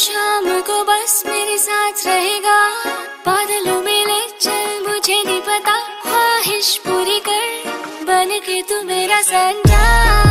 शाम को बस मेरे साथ रहेगा, बादलों में ले चल मुझे नहीं पता, ख्वाहिश पूरी कर बन के तू मेरा सनराइज।